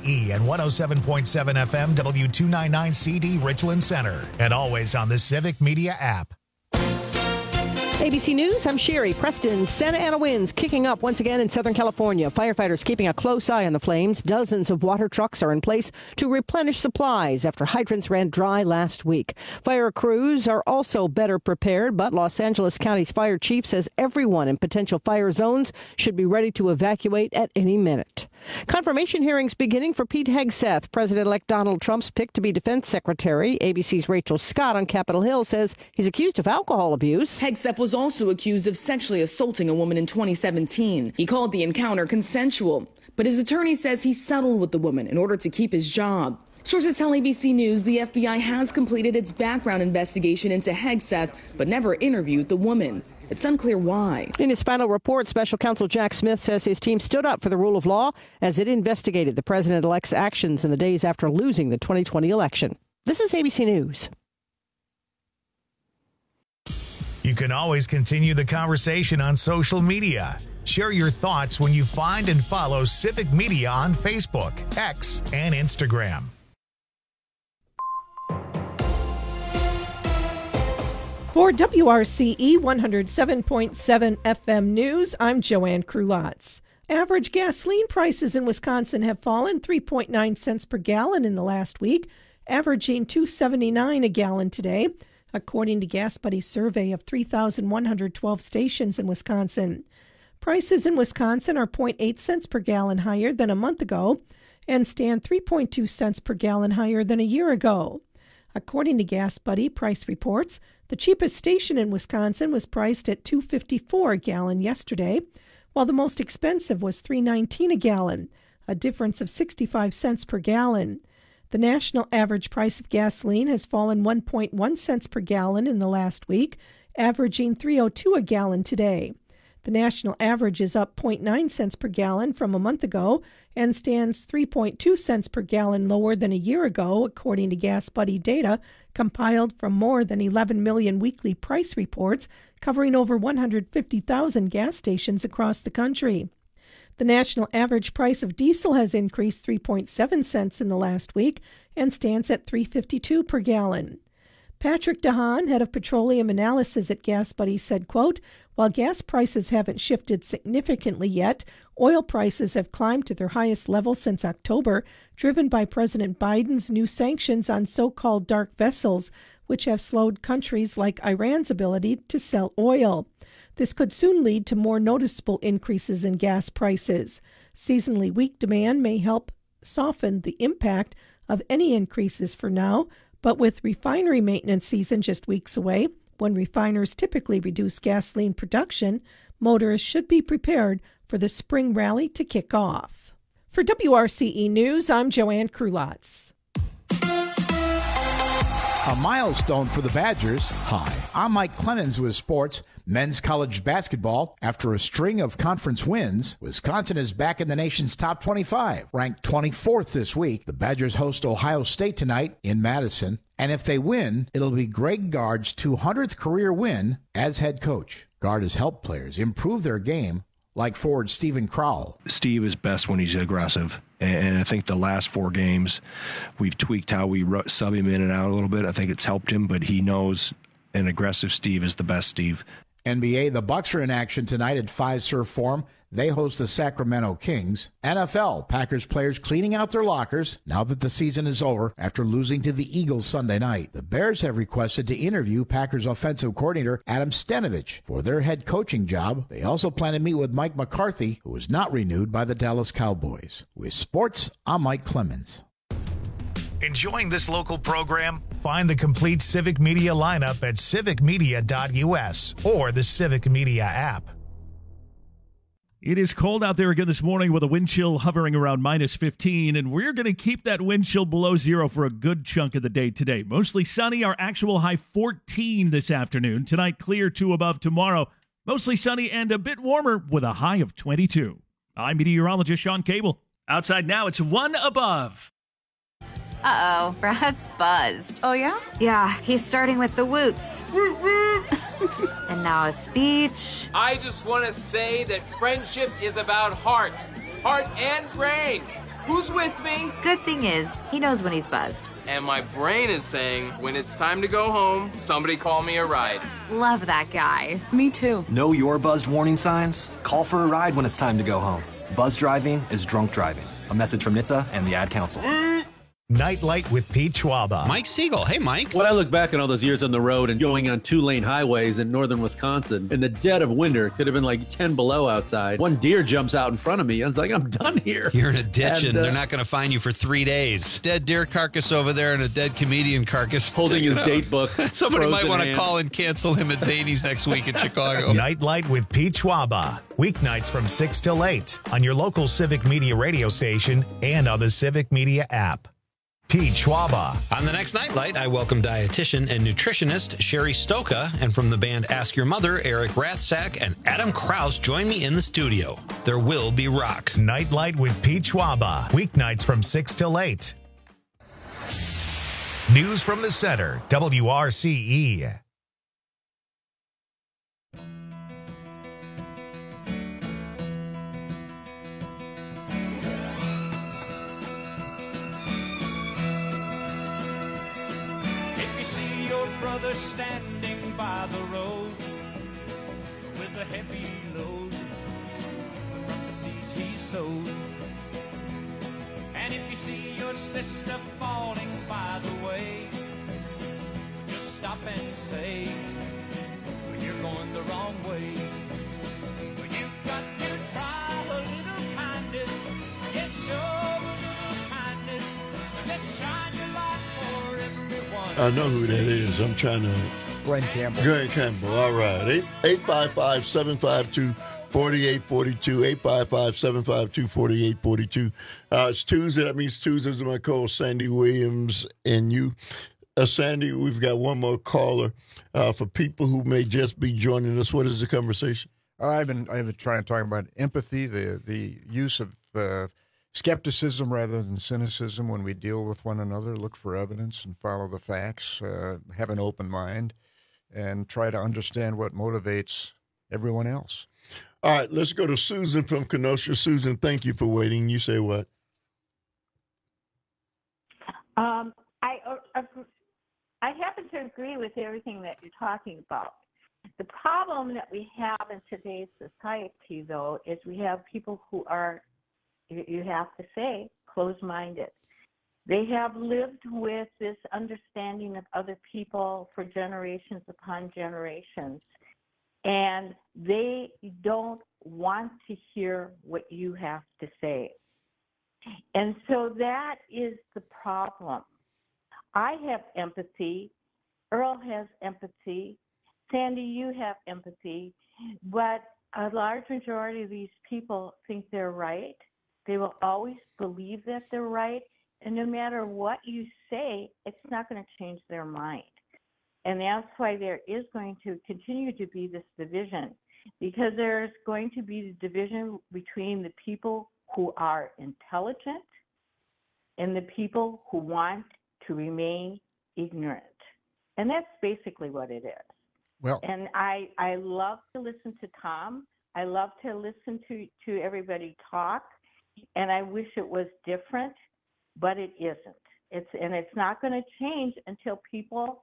WRCE and 107.7 FM W299CD Richland Center. And always on the Civic Media app. ABC News, I'm Sherry. Preston, Santa Ana winds kicking up once again in Southern California. Firefighters keeping a close eye on the flames. Dozens of water trucks are in place to replenish supplies after hydrants ran dry last week. Fire crews are also better prepared, but Los Angeles County's fire chief says everyone in potential fire zones should be ready to evacuate at any minute. Confirmation hearings beginning for Pete Hegseth, President-elect Donald Trump's pick to be defense secretary. ABC's Rachel Scott on Capitol Hill says he's accused of alcohol abuse. Hegseth was also accused of sexually assaulting a woman in 2017. He called the encounter consensual, but his attorney says he settled with the woman in order to keep his job. Sources tell ABC News the FBI has completed its background investigation into Hegseth, but never interviewed the woman. It's unclear why. In his final report, Special Counsel Jack Smith says his team stood up for the rule of law as it investigated the president-elect's actions in the days after losing the 2020 election. This is ABC News. You can always continue the conversation on social media. Share your thoughts when you find and follow Civic Media on Facebook, X, and Instagram. For WRCE 107.7 FM News, I'm Joanne Krulotz. Average gasoline prices in Wisconsin have fallen 3.9 cents per gallon in the last week, averaging $2.79 a gallon today, according to Gas Buddy's survey of 3,112 stations in Wisconsin. Prices in Wisconsin are 0.8 cents per gallon higher than a month ago and stand 3.2 cents per gallon higher than a year ago. According to Gas Buddy price reports, the cheapest station in Wisconsin was priced at $2.54 a gallon yesterday, while the most expensive was $3.19 a gallon, a difference of 65 cents per gallon. The national average price of gasoline has fallen 1.1 cents per gallon in the last week, averaging $3.02 a gallon today. The national average is up 0.9 cents per gallon from a month ago and stands 3.2 cents per gallon lower than a year ago, according to Gas Buddy data compiled from more than 11 million weekly price reports covering over 150,000 gas stations across the country. The national average price of diesel has increased 3.7 cents in the last week and stands at $3.52 per gallon. Patrick DeHaan, head of petroleum analysis at Gas Buddy, said, quote, "While gas prices haven't shifted significantly yet, oil prices have climbed to their highest level since October, driven by President Biden's new sanctions on so-called dark vessels, which have slowed countries like Iran's ability to sell oil. This could soon lead to more noticeable increases in gas prices. Seasonally weak demand may help soften the impact of any increases for now, but with refinery maintenance season just weeks away, when refiners typically reduce gasoline production, motorists should be prepared for the spring rally to kick off." For WRCE News, I'm Joanne Krulotz. A milestone for the Badgers. Hi, I'm Mike Clemens with sports. Men's college basketball. After a string of conference wins, Wisconsin is back in the nation's top 25, ranked 24th this week. The Badgers host Ohio State tonight in Madison, and if they win, it'll be Greg Gard's 200th career win as head coach. Gard has helped players improve their game, like forward Steven Crowell. Steve is best when he's aggressive, and I think the last 4 games we've tweaked how we sub him in and out a little bit. I think it's helped him, but he knows an aggressive Steve is the best Steve. NBA, the Bucks are in action tonight at Fiserv Forum. They host the Sacramento Kings. NFL, Packers players cleaning out their lockers now that the season is over after losing to the Eagles Sunday night. The Bears have requested to interview Packers offensive coordinator Adam Stenavich for their head coaching job. They also plan to meet with Mike McCarthy, who was not renewed by the Dallas Cowboys. With sports, I'm Mike Clemens. Enjoying this local program? Find the complete Civic Media lineup at civicmedia.us or the Civic Media app. It is cold out there again this morning with a wind chill hovering around minus 15, and we're going to keep that wind chill below zero for a good chunk of the day today. Mostly sunny, our actual high 14 this afternoon. Tonight, clear to above tomorrow. Mostly sunny and a bit warmer with a high of 22. I'm meteorologist Sean Cable. Outside now, it's 1 above. Uh-oh, Brad's buzzed. Oh, yeah? Yeah, he's starting with the woots. And now a speech. I just want to say that friendship is about heart and brain. Who's with me? Good thing is, he knows when he's buzzed. And my brain is saying, when it's time to go home, somebody call me a ride. Love that guy. Me too. Know your buzzed warning signs? Call for a ride when it's time to go home. Buzz driving is drunk driving. A message from NHTSA and the Ad Council. Nightlight with Pete Schwaba. Mike Siegel. Hey, Mike. When I look back on all those years on the road and going on 2-lane highways in northern Wisconsin, in the dead of winter, it could have been like 10 below outside. One deer jumps out in front of me. I was like, I'm done here. You're in a ditch and they're not going to find you for 3 days. Dead deer carcass over there and a dead comedian carcass. Holding his date book. Somebody might want to call and cancel him at Zany's next week in Chicago. Nightlight with Pete Schwaba. Weeknights from 6 till 8 on your local Civic Media radio station and on the Civic Media app. Pete Schwaba. On the next Nightlight, I welcome dietitian and nutritionist Sherry Stoka, and from the band Ask Your Mother, Eric Rathsack and Adam Kraus join me in the studio. There will be rock. Nightlight with Pete Schwaba. Weeknights from 6 till 8. News from the Center, WRCE. Brother standing by the road with a heavy load from the seeds he sowed. And if you see your sister falling by the way, just stop and say, well, you're going the wrong way. Well, you've got to try a little kindness. Yes, show a little kindness. Let's shine your light for everyone. I know who that is. I'm trying to... Glenn Campbell. Glenn Campbell. All right. 855-752-4842. 855-752-4842. It's Tuesday. That means Tuesdays with my co-host Sandy Williams and you. Sandy, we've got one more caller. For people who may just be joining us, what is the conversation? I've been trying to talk about empathy, the use of skepticism rather than cynicism when we deal with one another. Look for evidence and follow the facts. Have an open mind and try to understand what motivates everyone else. All right, let's go to Susan from Kenosha. Susan, thank you for waiting. You say what? I happen to agree with everything that you're talking about. The problem that we have in today's society, though, is we have people who are, you have to say, closed-minded. They have lived with this understanding of other people for generations upon generations, and they don't want to hear what you have to say. And so that is the problem. I have empathy. Earl has empathy. Sandy, you have empathy. But a large majority of these people think they're right. They will always believe that they're right. And no matter what you say, it's not going to change their mind. And that's why there is going to continue to be this division, because there's going to be the division between the people who are intelligent and the people who want to remain ignorant. And that's basically what it is. Well, and I love to listen to Tom. I love to listen to everybody talk, and I wish it was different, but it isn't. It's not going to change until people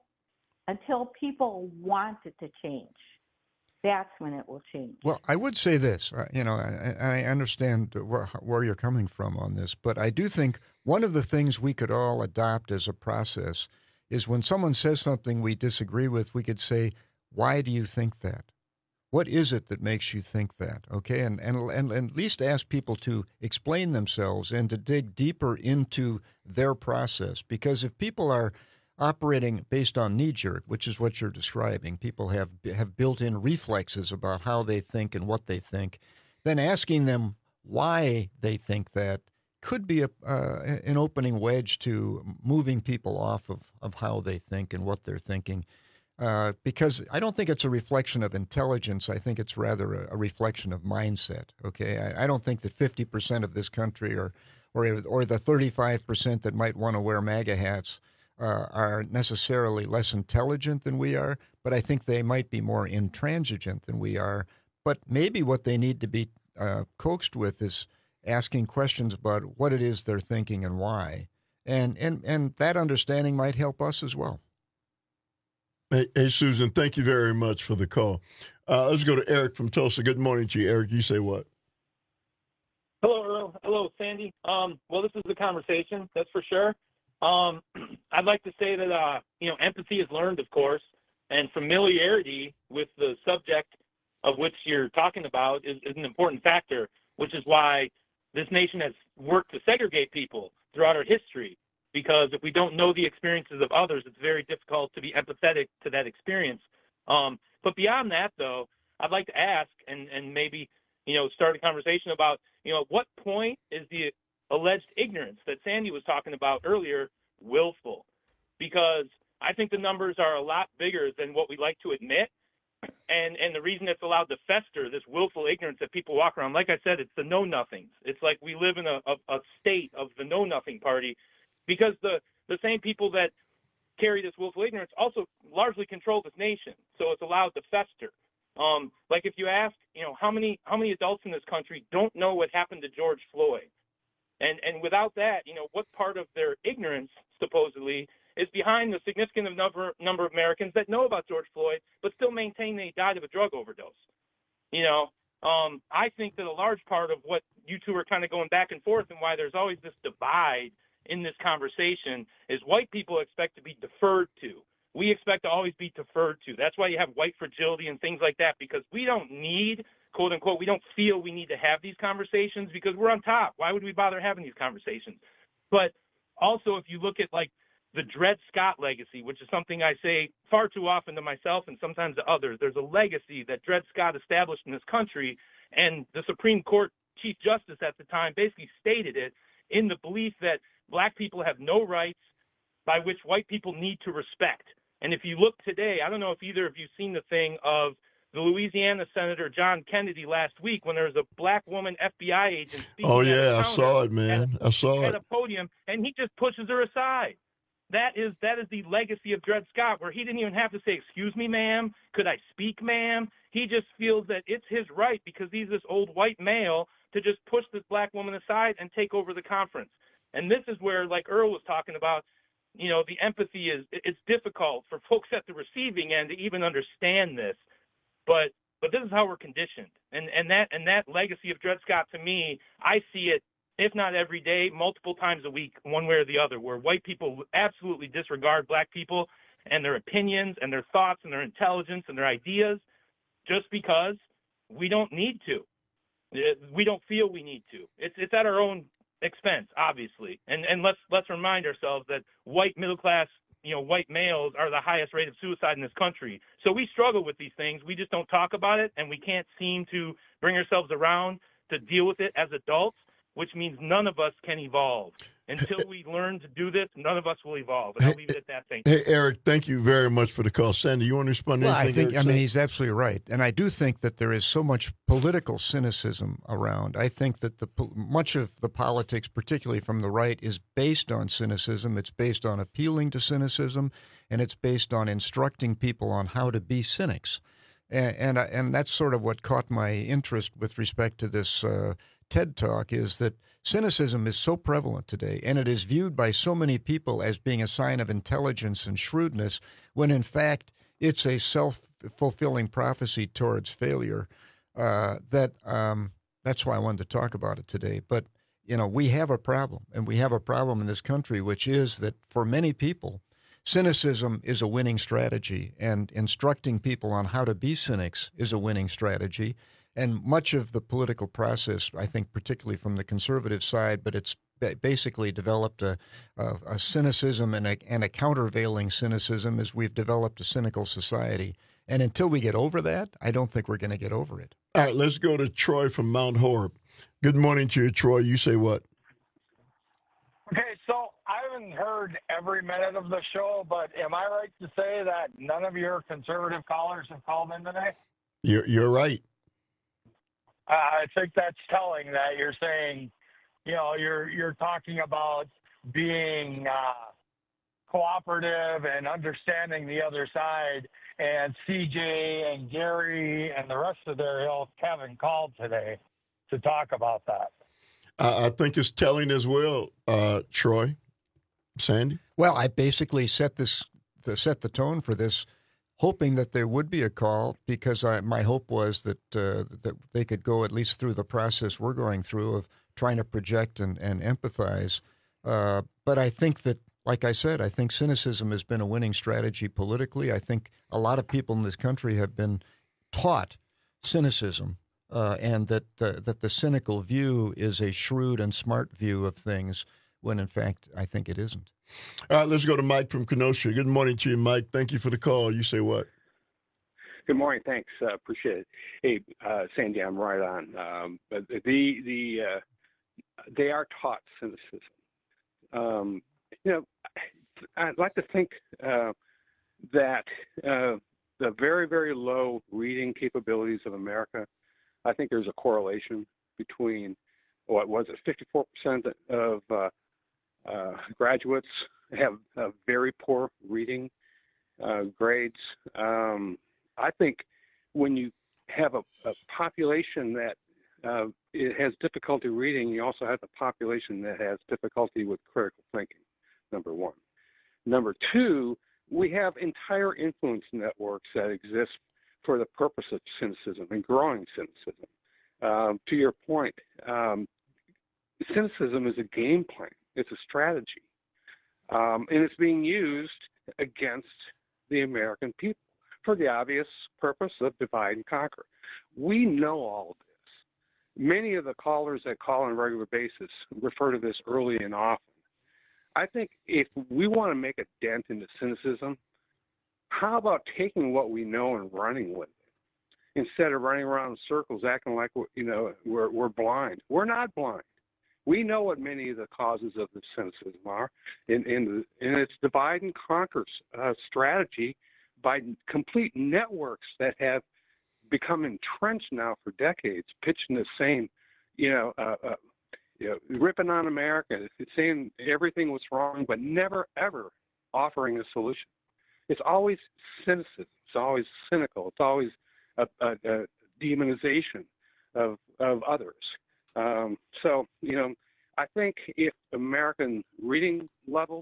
want it to change. That's when it will change. Well, I would say this, I understand where you're coming from on this, but I do think one of the things we could all adopt as a process is when someone says something we disagree with, we could say, why do you think that? What is it that makes you think that? Okay, and at least ask people to explain themselves and to dig deeper into their process. Because if people are operating based on knee-jerk, which is what you're describing, people have built-in reflexes about how they think and what they think, then asking them why they think that could be an opening wedge to moving people off of how they think and what they're thinking. Because I don't think it's a reflection of intelligence. I think it's rather a reflection of mindset. Okay, I don't think that 50% of this country or the 35% that might want to wear MAGA hats are necessarily less intelligent than we are, but I think they might be more intransigent than we are. But maybe what they need to be coaxed with is asking questions about what it is they're thinking and why. And that understanding might help us as well. Hey, Susan, thank you very much for the call. Let's go to Eric from Tulsa. Good morning to you, Eric. You say what? Hello, Earl. Hello, Sandy. Well, this is the conversation, that's for sure. I'd like to say that, empathy is learned, of course, and familiarity with the subject of which you're talking about is an important factor, which is why this nation has worked to segregate people throughout our history, because if we don't know the experiences of others, it's very difficult to be empathetic to that experience. But beyond that, though, I'd like to ask and maybe, start a conversation about, what point is the alleged ignorance that Sandy was talking about earlier willful? Because I think the numbers are a lot bigger than what we like to admit. And the reason it's allowed to fester, this willful ignorance that people walk around, like I said, it's the know-nothings. It's like we live in a state of the know-nothing party, because the same people that carry this willful ignorance also largely control this nation. So it's allowed to fester. Like if you ask, how many adults in this country don't know what happened to George Floyd? And without that, what part of their ignorance, supposedly, is behind the significant number of Americans that know about George Floyd, but still maintain they died of a drug overdose. I think that a large part of what you two are kind of going back and forth and why there's always this divide in this conversation is white people expect to be deferred to. We expect to always be deferred to. That's why you have white fragility and things like that, because we don't need, quote unquote, we don't feel we need to have these conversations because we're on top. Why would we bother having these conversations? But also, if you look at like the Dred Scott legacy, which is something I say far too often to myself and sometimes to others, there's a legacy that Dred Scott established in this country, and the Supreme Court Chief Justice at the time basically stated it in the belief that black people have no rights by which white people need to respect. And if you look today, I don't know if either of you seen the thing of the Louisiana Senator John Kennedy last week when there was a black woman FBI agent speaking I saw it, man. I saw it at a podium, and he just pushes her aside. That is the legacy of Dred Scott, where he didn't even have to say, "Excuse me, ma'am, could I speak, ma'am?" He just feels that it's his right, because he's this old white male, to just push this black woman aside and take over the conference. And this is where, like Earl was talking about, the empathy it's difficult for folks at the receiving end to even understand this. But this is how we're conditioned. And that legacy of Dred Scott, to me, I see it, if not every day, multiple times a week, one way or the other, where white people absolutely disregard black people and their opinions and their thoughts and their intelligence and their ideas just because we don't need to. We don't feel we need to. It's at our own expense, obviously. And let's remind ourselves that white middle class, white males are the highest rate of suicide in this country. So we struggle with these things. We just don't talk about it, and we can't seem to bring ourselves around to deal with it as adults, which means none of us can evolve. Until we learn to do this, none of us will evolve. And I'll leave it at that. Thank you. Hey, Eric, thank you very much for the call. Sandy, you want to respond to anything? I mean, he's absolutely right. And I do think that there is so much political cynicism around. I think that much of the politics, particularly from the right, is based on cynicism. It's based on appealing to cynicism, and it's based on instructing people on how to be cynics. And that's sort of what caught my interest with respect to this TED Talk, is that cynicism is so prevalent today, and it is viewed by so many people as being a sign of intelligence and shrewdness, when in fact it's a self-fulfilling prophecy towards failure. That's why I wanted to talk about it today. But, we have a problem, and we have a problem in this country, which is that for many people, cynicism is a winning strategy, and instructing people on how to be cynics is a winning strategy. And much of the political process, I think, particularly from the conservative side, but it's basically developed a cynicism and a countervailing cynicism, as we've developed a cynical society. And until we get over that, I don't think we're going to get over it. All right, let's go to Troy from Mount Horeb. Good morning to you, Troy. You say what? Okay, so I haven't heard every minute of the show, but am I right to say that none of your conservative callers have called in today? You're right. I think that's telling that you're saying, you're talking about being cooperative and understanding the other side, and CJ and Gary and the rest of their ilk haven't called today to talk about that. I think it's telling as well, Troy, Sandy. Well, I basically set the tone for this, hoping that there would be a call, because my hope was that they could go at least through the process we're going through of trying to project and empathize. But I think that, like I said, I think cynicism has been a winning strategy politically. I think a lot of people in this country have been taught cynicism, and that the cynical view is a shrewd and smart view of things, when in fact I think it isn't. All right, let's go to Mike from Kenosha. Good morning to you, Mike. Thank you for the call. You say what? Good morning. Thanks. Appreciate it. Hey, Sandy, I'm right on. But they are taught cynicism. I'd like to think that the very, very low reading capabilities of America, I think there's a correlation between, what was it, 54% of graduates have very poor reading grades. I think when you have a population that it has difficulty reading, you also have the population that has difficulty with critical thinking, number one. Number two, we have entire influence networks that exist for the purpose of cynicism and growing cynicism. To your point, cynicism is a game plan. It's a strategy. And it's being used against the American people for the obvious purpose of divide and conquer. We know all of this. Many of the callers that call on a regular basis refer to this early and often. I think if we want to make a dent into cynicism, how about taking what we know and running with it instead of running around in circles acting like we're blind? We're not blind. We know what many of the causes of the cynicism are, and it's divide and conquer strategy by complete networks that have become entrenched now for decades, pitching the same, ripping on America, saying everything was wrong, but never ever offering a solution. It's always cynicism. It's always cynical. It's always a demonization of others. I think if American reading levels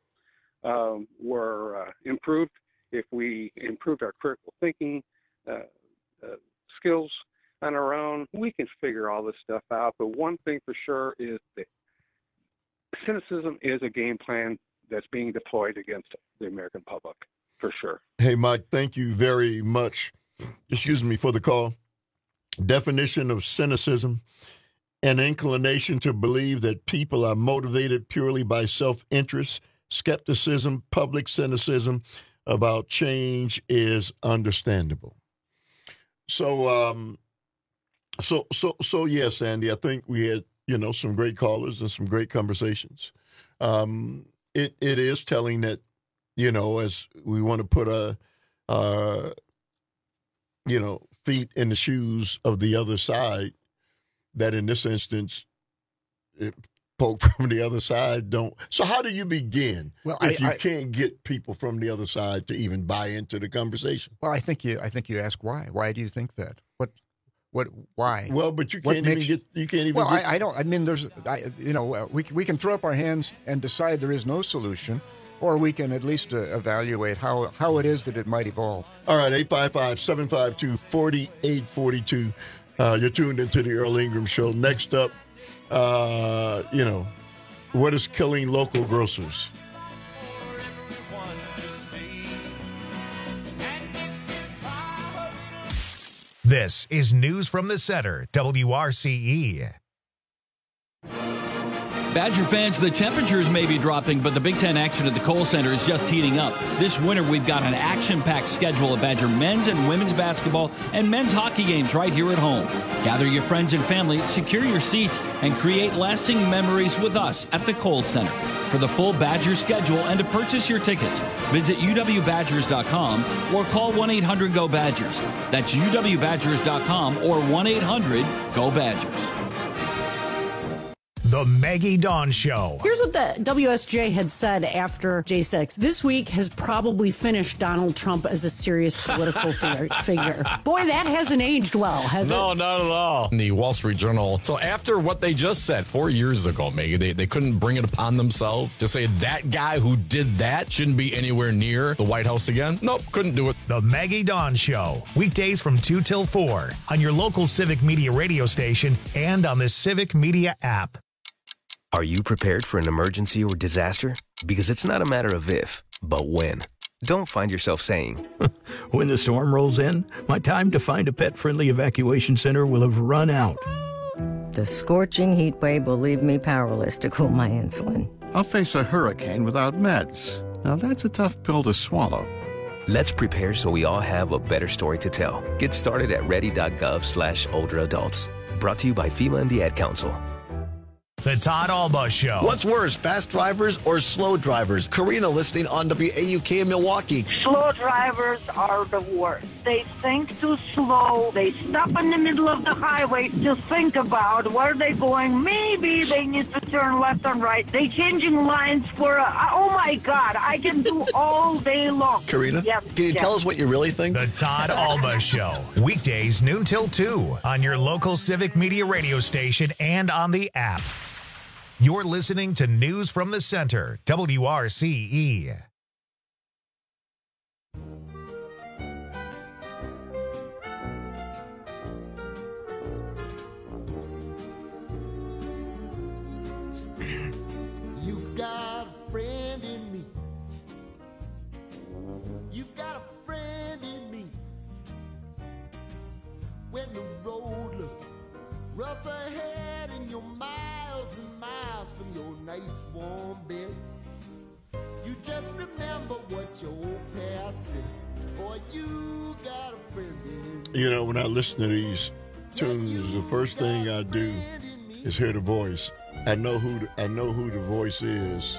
were improved, if we improved our critical thinking skills on our own, we can figure all this stuff out. But one thing for sure is that cynicism is a game plan that's being deployed against the American public, for sure. Hey, Mike, thank you very much. For the call. Definition of cynicism: an inclination to believe that people are motivated purely by self-interest. Skepticism, public cynicism about change is understandable. So yes, Andy, I think we had, some great callers and some great conversations. It is telling that, as we want to put feet in the shoes of the other side, that in this instance, folk from the other side don't. So how do you begin if you can't get people from the other side to even buy into the conversation? Well, I think you ask why. Why do you think that? Why? Well, but you can't even Well, I don't. I mean, we can throw up our hands and decide there is no solution, or we can at least evaluate how it is that it might evolve. All right, 855-752-4842. You're tuned into the Earl Ingram Show. Next up, what is killing local grocers? This is News from the Center, WRCE. Badger fans, the temperatures may be dropping, but the Big Ten action at the Kohl Center is just heating up. This winter, we've got an action-packed schedule of Badger men's and women's basketball and men's hockey games right here at home. Gather your friends and family, secure your seats, and create lasting memories with us at the Kohl Center. For the full Badger schedule and to purchase your tickets, visit uwbadgers.com or call 1-800-GO-BADGERS. That's uwbadgers.com or 1-800-GO-BADGERS. The Maggie Dawn Show. Here's what the WSJ had said after J6. This week has probably finished Donald Trump as a serious political figure. Boy, that hasn't aged well, has it? No, not at all. In the Wall Street Journal. So after what they just said 4 years ago, Maggie, they couldn't bring it upon themselves to say that guy who did that shouldn't be anywhere near the White House again. Nope, couldn't do it. The Maggie Dawn Show. Weekdays from 2 till 4 on your local Civic Media radio station and on the Civic Media app. Are you prepared for an emergency or disaster? Because it's not a matter of if, but when. Don't find yourself saying, when the storm rolls in, my time to find a pet-friendly evacuation center will have run out. The scorching heat wave will leave me powerless to cool my insulin. I'll face a hurricane without meds. Now that's a tough pill to swallow. Let's prepare so we all have a better story to tell. Get started at ready.gov/older adults. Brought to you by FEMA and the Ad Council. The Todd Alba Show. What's worse, fast drivers or slow drivers? Karina listening on WAUK in Milwaukee. Slow drivers are the worst. They think too slow. They stop in the middle of the highway to think about where they're going. Maybe they need to turn left and right. They changing lines for oh my God, I can do all day long. Karina, can you tell us what you really think? The Todd Alba Show. Weekdays noon till 2 on your local Civic Media radio station and on the app. You're listening to News from the Center, WRCE. You've got a friend in me. You've got a friend in me. When the road looks rough ahead and you're miles and miles from your nice warm bed, you just remember what your old past said. Boy, you got a friend in me. You know, when I listen to these tunes, the first thing I do is hear the voice. I know who the voice is.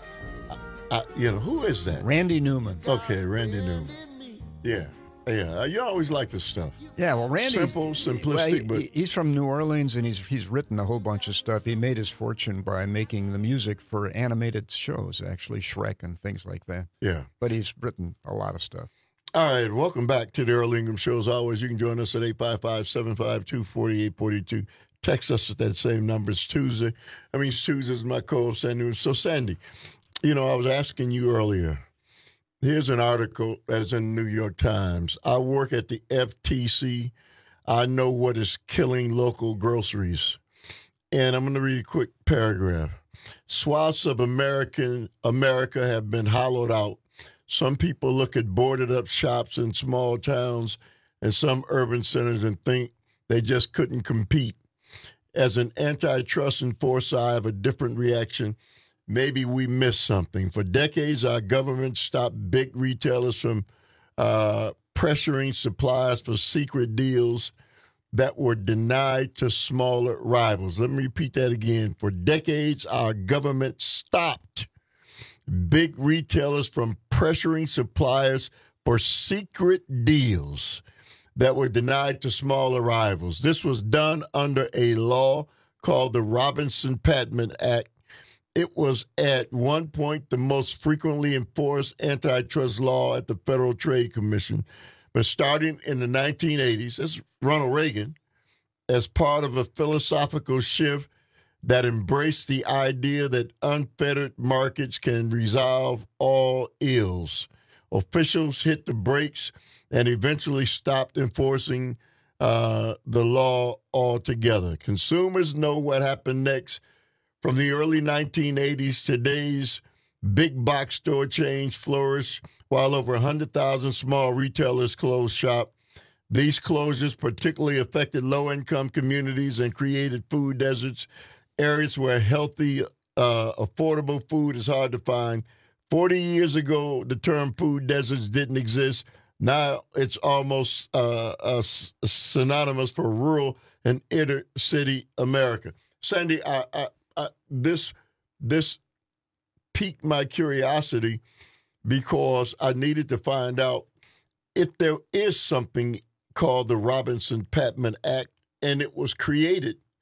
Who is that? Randy Newman. Okay, Randy Newman. Yeah. Yeah, you always like this stuff. Yeah, well, Randy, simple, simplistic, but he's from New Orleans, and he's written a whole bunch of stuff. He made his fortune by making the music for animated shows, actually Shrek and things like that. Yeah, but he's written a lot of stuff. All right, welcome back to the Earl Ingram Show. As always, you can join us at 855-752-4842. Text us at that same number. It's Tuesday. Tuesday's my co-host, Sandy. So, Sandy, I was asking you earlier. Here's an article that's in the New York Times. I work at the FTC. I know what is killing local groceries. And I'm going to read a quick paragraph. Swaths of America have been hollowed out. Some people look at boarded up shops in small towns and some urban centers and think they just couldn't compete. As an antitrust enforcer, I have a different reaction. Maybe we missed something. For decades, our government stopped big retailers from pressuring suppliers for secret deals that were denied to smaller rivals. Let me repeat that again. For decades, our government stopped big retailers from pressuring suppliers for secret deals that were denied to smaller rivals. This was done under a law called the Robinson-Patman Act. It was at one point the most frequently enforced antitrust law at the Federal Trade Commission. But starting in the 1980s, that's Ronald Reagan, as part of a philosophical shift that embraced the idea that unfettered markets can resolve all ills. Officials hit the brakes and eventually stopped enforcing the law altogether. Consumers know what happened next. From the early 1980s, today's big box store chains flourish while over 100,000 small retailers closed shop. These closures particularly affected low-income communities and created food deserts, areas where healthy, affordable food is hard to find. 40 years ago, the term food deserts didn't exist. Now it's almost synonymous for rural and inner city America. Sandy, this piqued my curiosity because I needed to find out if there is something called the Robinson-Patman Act, and it was created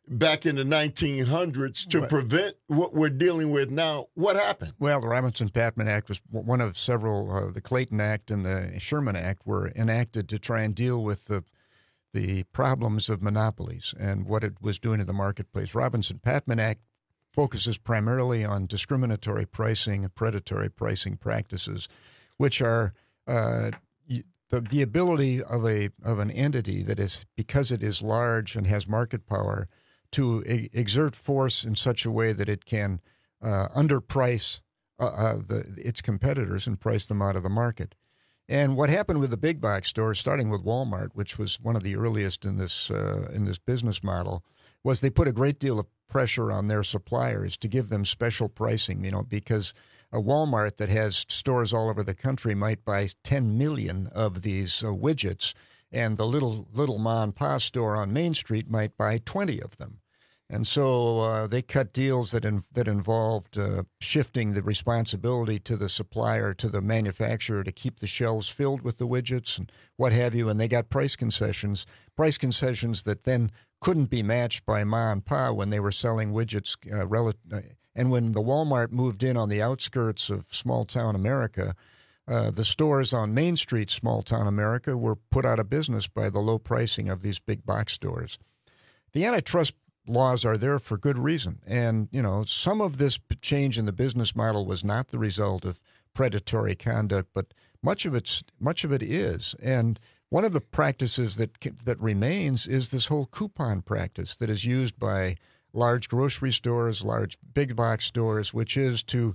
back in the 1900s to prevent what we're dealing with now. What happened? Well, the Robinson-Patman Act was one of several. The Clayton Act and the Sherman Act were enacted to try and deal with the problems of monopolies and what it was doing to the marketplace. Robinson-Patman Act focuses primarily on discriminatory pricing and predatory pricing practices, which are the ability of an entity that is, because it is large and has market power, to exert force in such a way that it can underprice its competitors and price them out of the market. And what happened with the big box stores, starting with Walmart, which was one of the earliest in this business model, was they put a great deal of pressure on their suppliers to give them special pricing, because a Walmart that has stores all over the country might buy 10 million of these widgets, and the little ma and pa store on Main Street might buy 20 of them. And so they cut deals that involved shifting the responsibility to the supplier, to the manufacturer, to keep the shelves filled with the widgets and what have you. And they got price concessions that then couldn't be matched by ma and pa when they were selling widgets. And when the Walmart moved in on the outskirts of small-town America, the stores on Main Street, small-town America, were put out of business by the low pricing of these big box stores. The antitrust laws are there for good reason. And, some of this change in the business model was not the result of predatory conduct, but much of it is. And one of the practices that remains is this whole coupon practice that is used by large grocery stores, large big box stores, which is to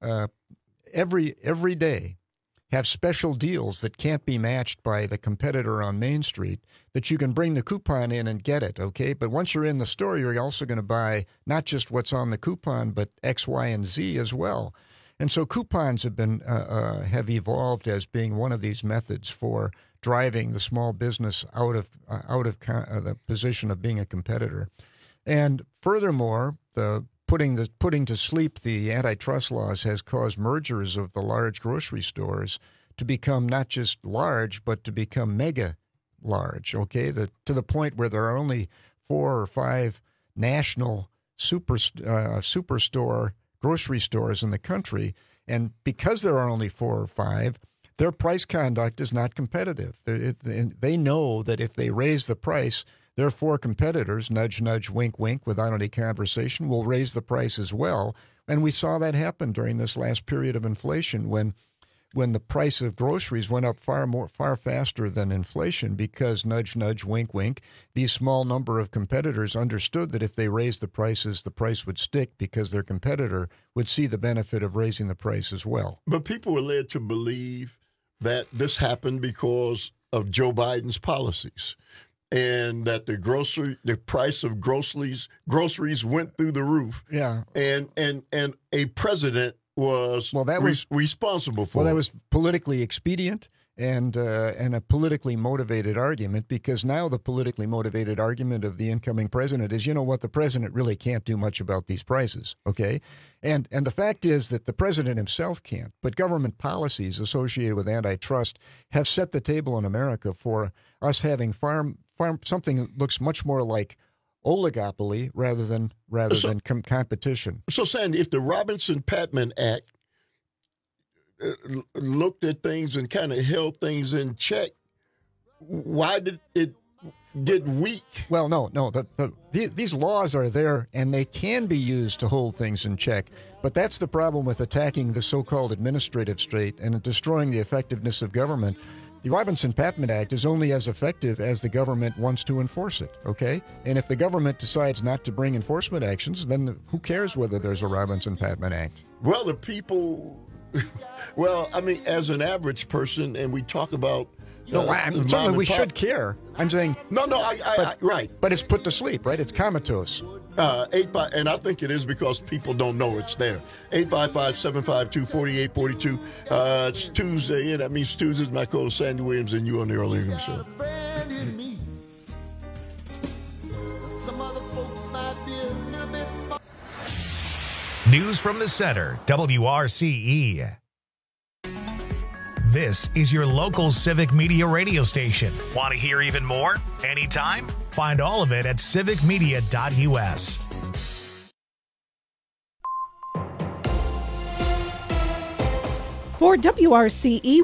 every day have special deals that can't be matched by the competitor on Main Street, that you can bring the coupon in and get it, okay? But once you're in the store, you're also going to buy not just what's on the coupon, but X, Y, and Z as well. And so coupons have evolved as being one of these methods for driving the small business out of the position of being a competitor. And furthermore, putting to sleep the antitrust laws has caused mergers of the large grocery stores to become not just large, but to become mega large, okay? To the point where there are only 4 or 5 national superstore grocery stores in the country. And because there are only 4 or 5, their price conduct is not competitive. They know that if they raise the price, their 4 competitors, nudge, nudge, wink, wink, without any conversation, will raise the price as well. And we saw that happen during this last period of inflation when the price of groceries went up far faster than inflation because nudge, nudge, wink, wink. These small number of competitors understood that if they raised the prices, the price would stick because their competitor would see the benefit of raising the price as well. But people were led to believe that this happened because of Joe Biden's policies, and that the price of groceries went through the roof. Yeah. And a president was responsible for it. Well, that was politically expedient and a politically motivated argument, because now the politically motivated argument of the incoming president is, the president really can't do much about these prices, okay? And the fact is that the president himself can't, but government policies associated with antitrust have set the table in America for us having something that looks much more like oligopoly rather than competition. So, Sandy, if the Robinson-Patman Act looked at things and kind of held things in check, why did it get weak? Well, no. These laws are there, and they can be used to hold things in check. But that's the problem with attacking the so-called administrative state and destroying the effectiveness of government. The Robinson-Patman Act is only as effective as the government wants to enforce it, okay? And if the government decides not to bring enforcement actions, then who cares whether there's a Robinson-Patman Act? Well, the people... Well, I mean, as an average person, and we talk about... I'm saying we should care. I'm saying... No, right. But it's put to sleep, right? It's comatose. And I think it is because people don't know it's there. 855-752-4842. It's Tuesday, and that means Tuesday's my co-host Sandy Williams and you on the Earl Ingham Show. News from the Center, WRCE. This is your local civic media radio station. Want to hear even more? Anytime? Find all of it at civicmedia.us. For WRCE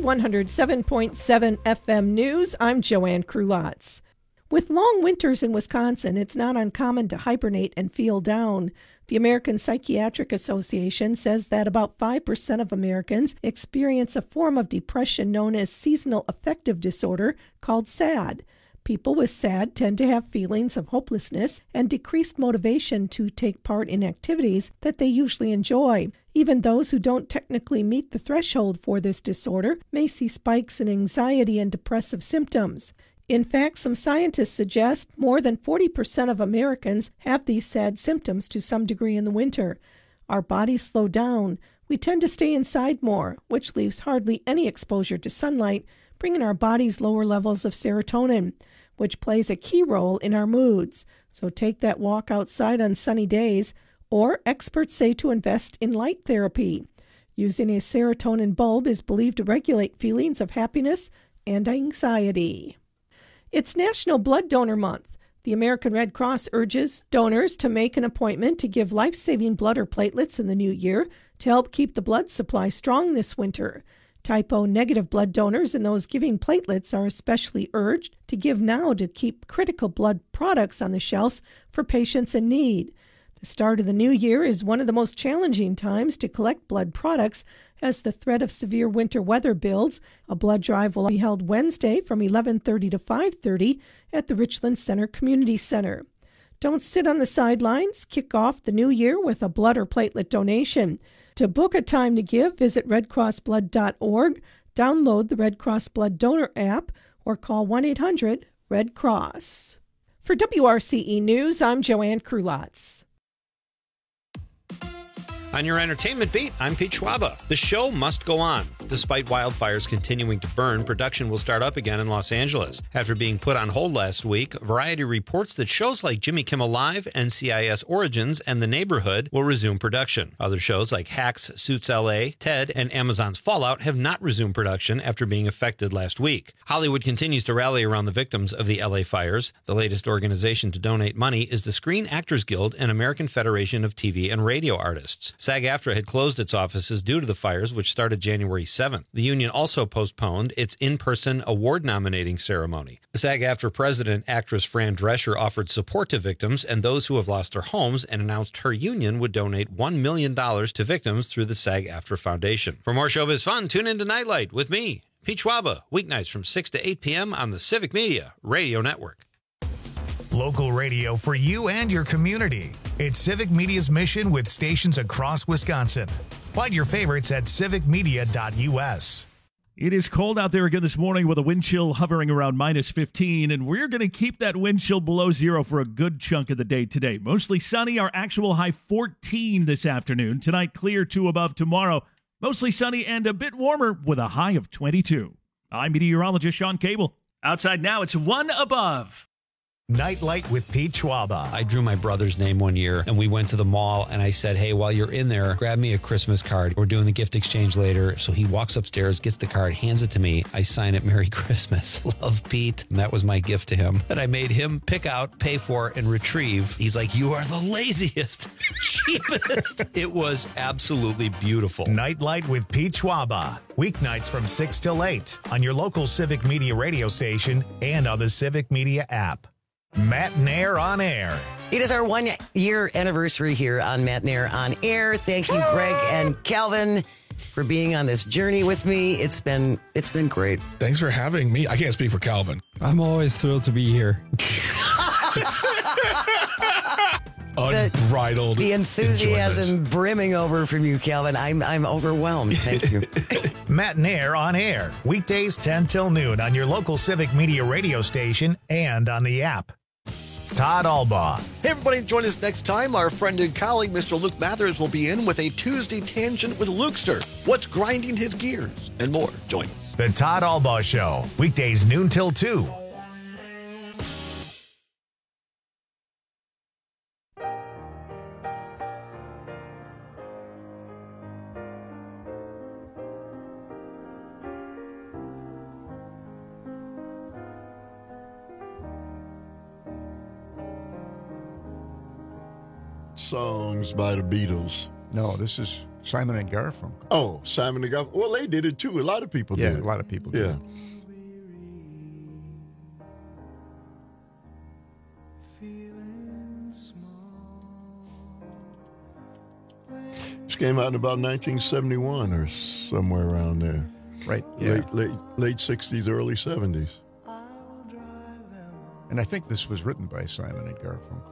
107.7 FM News, I'm Joanne Krulotz. With long winters in Wisconsin, it's not uncommon to hibernate and feel down. The American Psychiatric Association says that about 5% of Americans experience a form of depression known as seasonal affective disorder called SAD. People with SAD tend to have feelings of hopelessness and decreased motivation to take part in activities that they usually enjoy. Even those who don't technically meet the threshold for this disorder may see spikes in anxiety and depressive symptoms. In fact, some scientists suggest more than 40% of Americans have these SAD symptoms to some degree in the winter. Our bodies slow down. We tend to stay inside more, which leaves hardly any exposure to sunlight, bringing our bodies lower levels of serotonin, which plays a key role in our moods. So take that walk outside on sunny days, or experts say to invest in light therapy. Using a serotonin bulb is believed to regulate feelings of happiness and anxiety. It's National Blood Donor Month. The American Red Cross urges donors to make an appointment to give life-saving blood or platelets in the new year to help keep the blood supply strong this winter. Type O negative blood donors and those giving platelets are especially urged to give now to keep critical blood products on the shelves for patients in need. The start of the new year is one of the most challenging times to collect blood products as the threat of severe winter weather builds. A blood drive will be held Wednesday from 11:30 to 5:30 at the Richland Center Community Center. Don't sit on the sidelines. Kick off the new year with a blood or platelet donation. To book a time to give, visit redcrossblood.org, download the Red Cross Blood Donor app, or call 1-800-RED-CROSS. For WRCE News, I'm Joanne Krulotz. On your entertainment beat, I'm Pete Schwaba. The show must go on. Despite wildfires continuing to burn, production will start up again in Los Angeles. After being put on hold last week, Variety reports that shows like Jimmy Kimmel Live, NCIS Origins, and The Neighborhood will resume production. Other shows like Hacks, Suits LA, Ted, and Amazon's Fallout have not resumed production after being affected last week. Hollywood continues to rally around the victims of the LA fires. The latest organization to donate money is the Screen Actors Guild and American Federation of TV and Radio Artists. SAG-AFTRA had closed its offices due to the fires, which started January 7th. The union also postponed its in-person award nominating ceremony. The SAG-AFTRA president, actress Fran Drescher, offered support to victims and those who have lost their homes and announced her union would donate $1 million to victims through the SAG-AFTRA Foundation. For more showbiz fun, tune into Nightlight with me, Pete Schwaba, weeknights from 6 to 8 p.m. on the Civic Media Radio Network. Local radio for you and your community. It's Civic Media's mission with stations across Wisconsin. Find your favorites at civicmedia.us. It is cold out there again this morning with a wind chill hovering around minus 15, and we're going to keep that wind chill below zero for a good chunk of the day today. Mostly sunny, our actual high 14 this afternoon. Tonight, clear to above tomorrow. Mostly sunny and a bit warmer with a high of 22. I'm meteorologist Sean Cable. Outside now, it's 1 above. Nightlight with Pete Schwaba. I drew my brother's name one year, and we went to the mall, and I said, hey, while you're in there, grab me a Christmas card. We're doing the gift exchange later. So he walks upstairs, gets the card, hands it to me. I sign it, Merry Christmas. Love, Pete. And that was my gift to him that I made him pick out, pay for, and retrieve. He's like, you are the laziest, cheapest. It was absolutely beautiful. Nightlight with Pete Schwaba. Weeknights from 6 till 8 on your local Civic Media radio station and on the Civic Media app. Matt Nair on Air. It is our 1 year anniversary here on Matt Nair on Air. Thank you, Greg and Calvin, for being on this journey with me. It's been great. Thanks for having me. I can't speak for Calvin. I'm always thrilled to be here. Unbridled the enthusiasm enjoyment. Brimming over from you, Calvin. I'm overwhelmed. Thank you. Matt Nair on Air. Weekdays 10 till noon on your local Civic Media radio station and on the app. Todd Albaugh. Hey, everybody, join us next time. Our friend and colleague, Mr. Luke Mathers, will be in with a Tuesday Tangent with Lukester. What's grinding his gears? And more. Join us. The Todd Albaugh Show. Weekdays noon till 2. songs by the Beatles. No, this is Simon and Garfunkel. Oh, Simon and Garfunkel. Well, they did it too. A lot of people did. Yeah, a lot of people did. Yeah. This came out in about 1971 or somewhere around there. Right. Yeah. Late 60s, early 70s. And I think this was written by Simon and Garfunkel.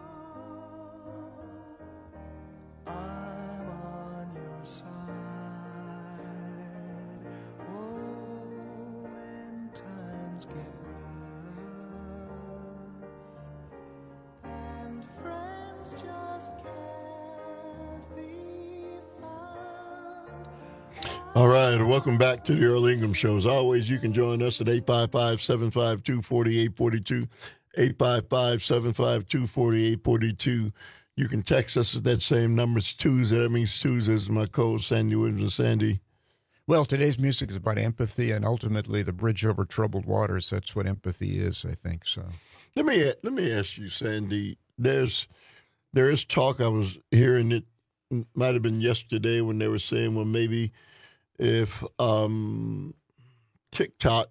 All right, welcome back to the Earl Ingham Show. As always, you can join us at 855-752-4842, 855-752-4842. You can text us at that same number. It's Tuesday. That means Tuesday is my code, Sandy Williams and Sandy. Well, today's music is about empathy and ultimately the bridge over troubled waters. That's what empathy is, I think. So, let me ask you, Sandy. There is talk. I was hearing it. Might have been yesterday when they were saying, well, maybe if TikTok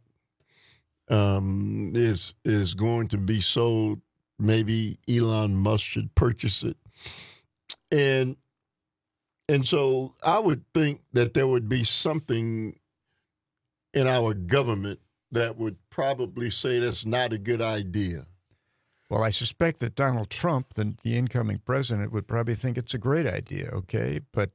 is going to be sold, maybe Elon Musk should purchase it. And so I would think that there would be something in our government that would probably say that's not a good idea. Well, I suspect that Donald Trump, the incoming president, would probably think it's a great idea, okay? But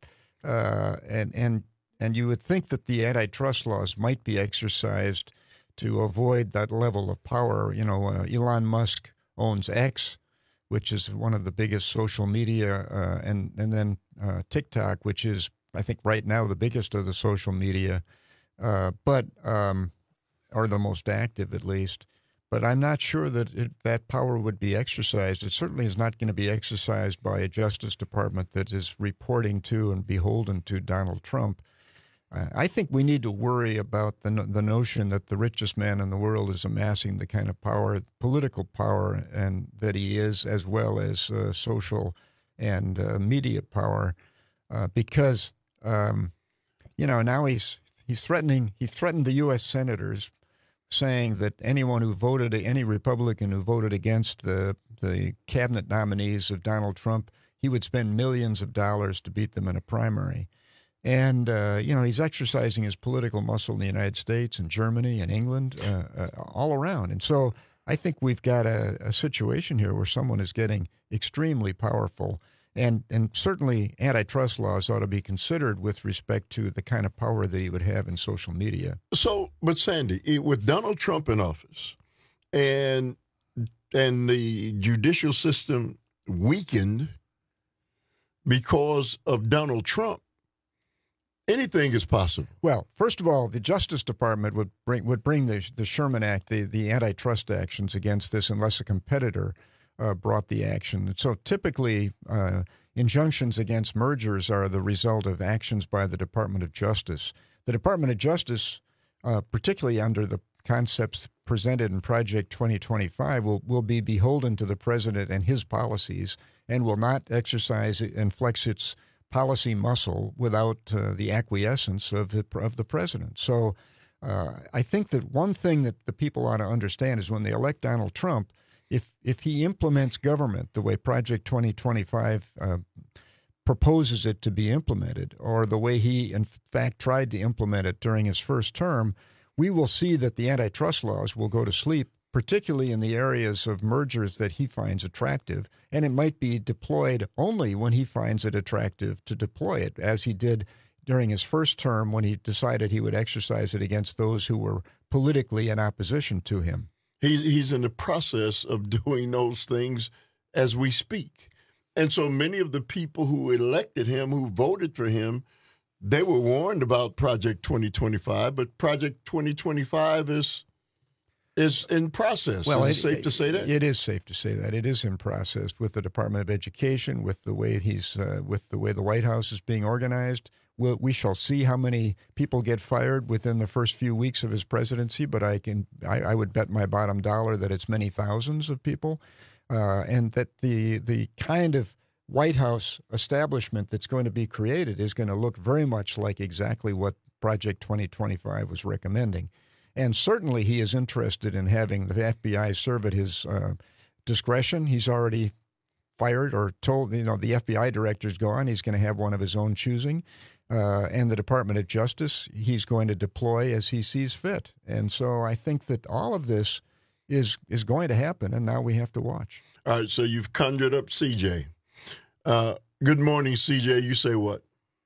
and you would think that the antitrust laws might be exercised to avoid that level of power. You know, Elon Musk owns X, which is one of the biggest social media, and then TikTok, which is, I think, right now the biggest of the social media, or the most active at least. But I'm not sure that that power would be exercised. It certainly is not going to be exercised by a Justice Department that is reporting to and beholden to Donald Trump. I think we need to worry about the notion that the richest man in the world is amassing the kind of power, political power, and that he is, as well as social and media power, because now he threatened the U.S. senators, saying that any Republican who voted against the cabinet nominees of Donald Trump, he would spend millions of dollars to beat them in a primary. And, he's exercising his political muscle in the United States and Germany and England, all around. And so I think we've got a situation here where someone is getting extremely powerful. And certainly antitrust laws ought to be considered with respect to the kind of power that he would have in social media. So, but Sandy, with Donald Trump in office and the judicial system weakened because of Donald Trump, anything is possible. Well, first of all, the Justice Department would bring the Sherman Act, the antitrust actions against this, unless a competitor brought the action. And so typically, injunctions against mergers are the result of actions by the Department of Justice. The Department of Justice, particularly under the concepts presented in Project 2025, will be beholden to the president and his policies, and will not exercise and flex its policy muscle without the acquiescence of the president. So I think that one thing that the people ought to understand is when they elect Donald Trump, if he implements government the way Project 2025 proposes it to be implemented, or the way he, in fact, tried to implement it during his first term, we will see that the antitrust laws will go to sleep, particularly in the areas of mergers that he finds attractive, and it might be deployed only when he finds it attractive to deploy it, as he did during his first term when he decided he would exercise it against those who were politically in opposition to him. He's in the process of doing those things as we speak. And so many of the people who elected him, who voted for him, they were warned about Project 2025, but Project 2025 is in process. Well, is it safe to say that? It is safe to say that. It is in process with the Department of Education, with the way with the way the White House is being organized. We shall see how many people get fired within the first few weeks of his presidency, but I would bet my bottom dollar that it's many thousands of people, and that the kind of White House establishment that's going to be created is going to look very much like exactly what Project 2025 was recommending. And certainly he is interested in having the FBI serve at his discretion. He's already fired or told, the FBI director's gone. He's going to have one of his own choosing. And the Department of Justice, he's going to deploy as he sees fit. And so I think that all of this is going to happen, and now we have to watch. All right, so you've conjured up CJ. Good morning, CJ. You say what?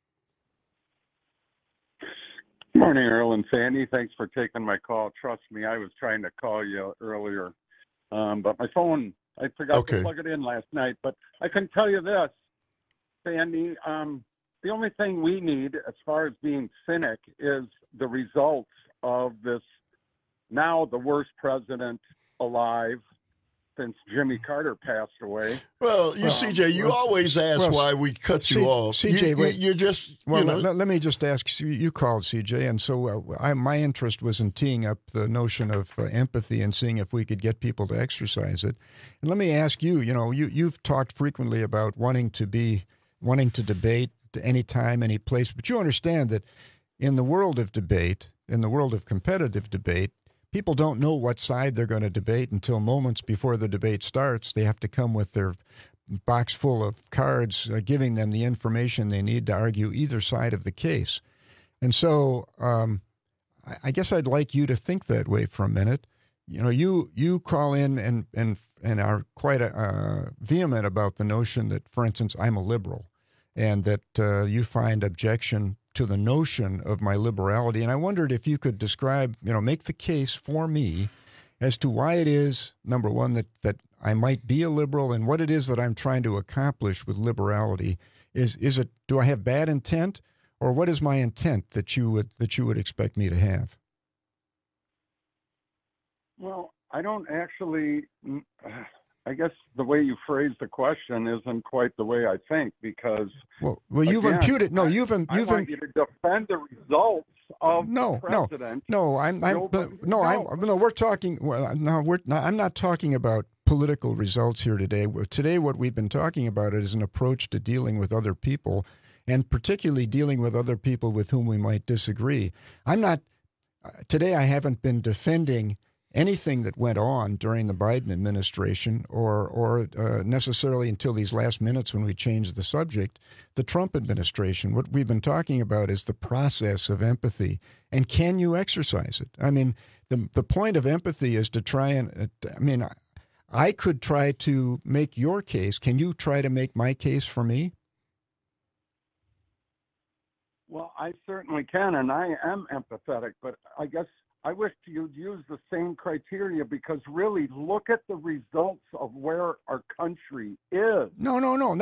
Good morning, Earl and Sandy. Thanks for taking my call. Trust me, I was trying to call you earlier, but my phone, I forgot to plug it in last night. But I can tell you this, Sandy, the only thing we need as far as being cynic is the results of this, now the worst president alive since Jimmy Carter passed away. Well, CJ, you always ask why we cut you off. CJ, you're just, let me just ask, you called, CJ, and so my interest was in teeing up the notion of empathy and seeing if we could get people to exercise it. And let me ask you, you've talked frequently about wanting to debate to any time, any place, but you understand that in the world of debate, in the world of competitive debate, people don't know what side they're going to debate until moments before the debate starts. They have to come with their box full of cards, giving them the information they need to argue either side of the case. And so I guess I'd like you to think that way for a minute. You call in and are quite vehement about the notion that, for instance, I'm a liberal, and that you find objection to the notion of my liberality. And I wondered if you could describe, make the case for me as to why it is, number one, that I might be a liberal, and what it is that I'm trying to accomplish with liberality. Is it, do I have bad intent, or what is my intent that you would expect me to have? Well, I don't actually, I guess the way you phrased the question isn't quite the way I think, because you've imputed. No, you've I want you to defend the results of the president. We're talking. I'm not talking about political results here today. Today, what we've been talking about is an approach to dealing with other people, and particularly dealing with other people with whom we might disagree. Today I haven't been defending anything that went on during the Biden administration or necessarily until these last minutes when we changed the subject, the Trump administration. What we've been talking about is the process of empathy. And can you exercise it? I mean, the point of empathy is to try and, I could try to make your case. Can you try to make my case for me? Well, I certainly can, and I am empathetic, but I guess I wish you'd use the same criteria, because really look at the results of where our country is. No.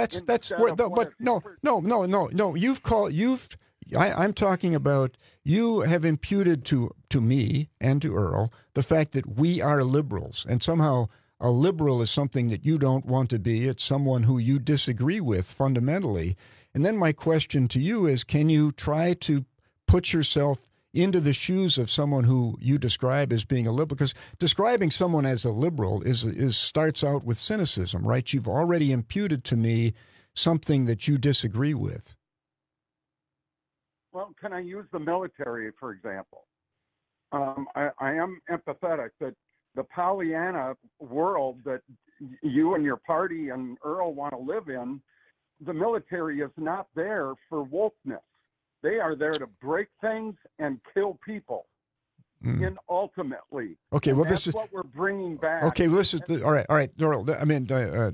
I'm talking about, you have imputed to me and to Earl the fact that we are liberals, and somehow a liberal is something that you don't want to be. It's someone who you disagree with fundamentally. And then my question to you is, can you try to put yourself into the shoes of someone who you describe as being a liberal? Because describing someone as a liberal is starts out with cynicism, right? You've already imputed to me something that you disagree with. Well, can I use the military, for example? I am empathetic that the Pollyanna world that you and your party and Earl want to live in, the military is not there for wokeness. They are there to break things and kill people. Ultimately. Okay, well, that's this is what we're bringing back. Okay, well, this is all right, Earl. I mean,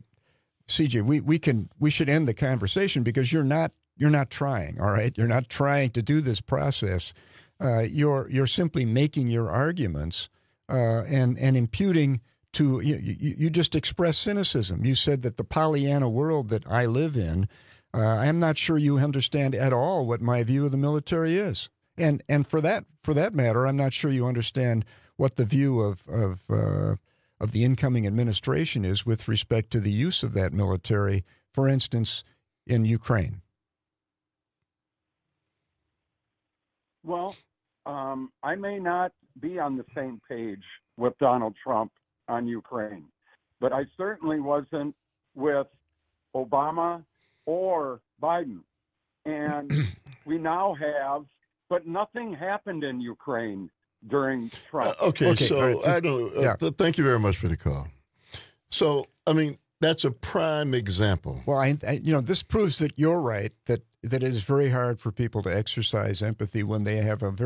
CJ, we should end the conversation, because you're not trying. All right, you're not trying to do this process. You're simply making your arguments and imputing to you just express cynicism. You said that the Pollyanna world that I live in. I'm not sure you understand at all what my view of the military is, and for that matter, I'm not sure you understand what the view of the incoming administration is with respect to the use of that military, for instance, in Ukraine. Well, I may not be on the same page with Donald Trump on Ukraine, but I certainly wasn't with Obama or Biden. And we now have, but nothing happened in Ukraine during Trump. Okay, so I don't. Thank you very much for the call. So, I mean, that's a prime example. Well, this proves that you're right, that it is very hard for people to exercise empathy when they have a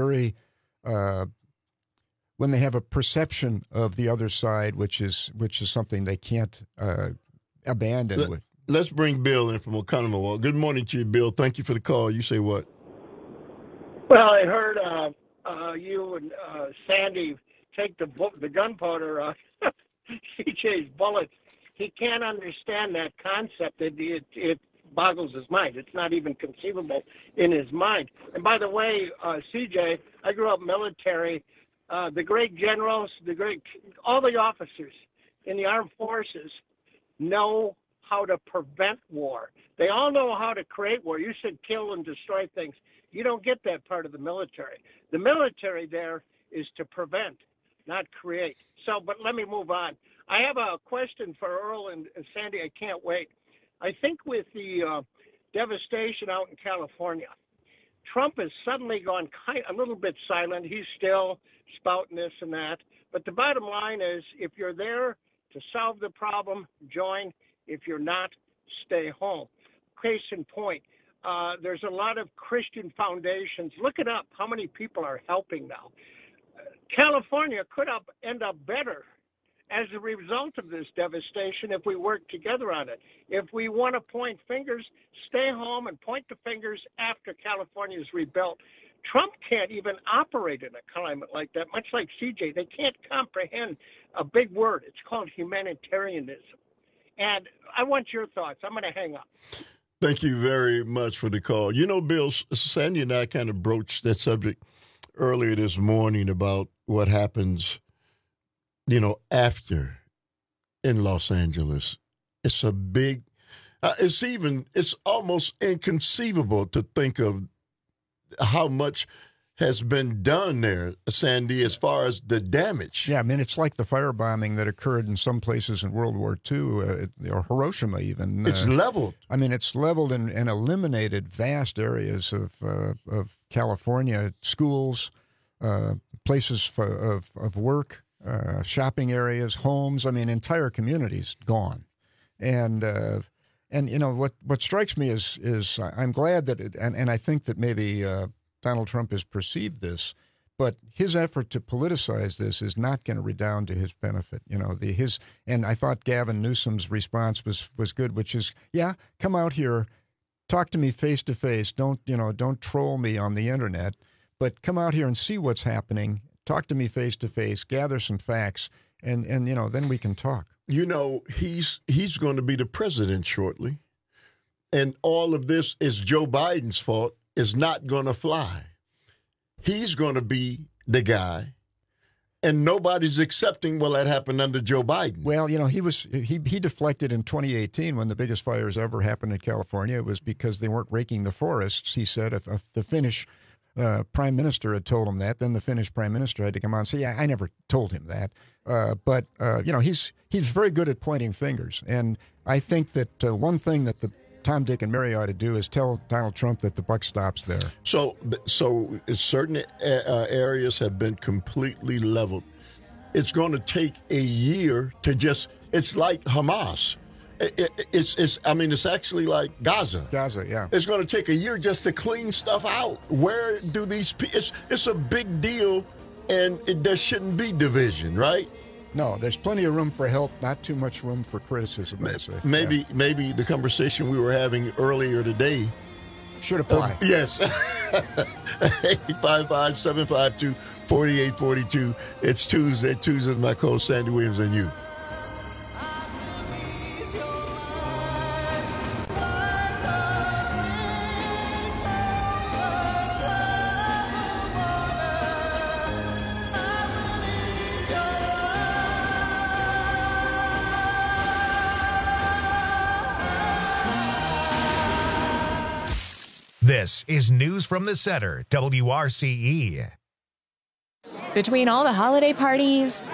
when they have a perception of the other side, which is something they can't abandon. Let's bring Bill in from Oconomowoc. Good morning to you, Bill. Thank you for the call. You say what? Well, I heard you and Sandy take the gunpowder CJ's bullets. He can't understand that concept. It boggles his mind. It's not even conceivable in his mind. And by the way, CJ, I grew up military. The great generals, all the officers in the armed forces know how to prevent war. They all know how to create war. You said kill and destroy things. You don't get that part of the military. The military there is to prevent, not create. So, but let me move on. I have a question for Earl and Sandy. I can't wait. I think with the devastation out in California, Trump has suddenly gone a little bit silent. He's still spouting this and that. But the bottom line is, if you're there to solve the problem, join. If you're not, stay home. Case in point, there's a lot of Christian foundations. Look it up, how many people are helping now. California could end up better as a result of this devastation if we work together on it. If we want to point fingers, stay home and point the fingers after California is rebuilt. Trump can't even operate in a climate like that, much like CJ. They can't comprehend a big word. It's called humanitarianism. And I want your thoughts. I'm going to hang up. Thank you very much for the call. You know, Bill, Sandy and I kind of broached that subject earlier this morning about what happens, after in Los Angeles. It's a big, it's almost inconceivable to think of how much has been done there, Sandy, as far as the damage. Yeah, I mean, it's like the firebombing that occurred in some places in World War II, or Hiroshima even. It's leveled. I mean, it's leveled and eliminated vast areas of California, schools, places of work, shopping areas, homes. I mean, entire communities gone. And what strikes me is I'm glad that and I think that maybe Donald Trump has perceived this, but his effort to politicize this is not going to redound to his benefit. And I thought Gavin Newsom's response was good, which is, come out here, talk to me face to face. Don't troll me on the internet, but come out here and see what's happening. Talk to me face to face, gather some facts, and then we can talk. He's going to be the president shortly, and all of this is Joe Biden's fault. Is not going to fly. He's going to be the guy, and nobody's accepting, that happened under Joe Biden. Well, he deflected in 2018 when the biggest fires ever happened in California. It was because they weren't raking the forests, he said. If the Finnish prime minister had told him that, then the Finnish prime minister had to come on and say, I never told him that. But he's very good at pointing fingers. And I think that one thing that the Tom, Dick, and Mary ought to do is tell Donald Trump that the buck stops there. So certain areas have been completely leveled. It's going to take a year to it's like Hamas. It's actually like Gaza. Gaza, yeah. It's going to take a year just to clean stuff out. Where do these people, it's a big deal, and there shouldn't be division, right? No, there's plenty of room for help, not too much room for criticism, I'd say. Maybe the conversation we were having earlier today should apply. Yes. 855-752-4842. It's Tuesday. Tuesday's my co-host, Sandy Williams, and you. This is News from the Center, WRCE. Between all the holiday parties,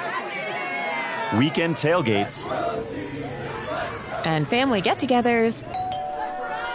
weekend tailgates, and family get-togethers,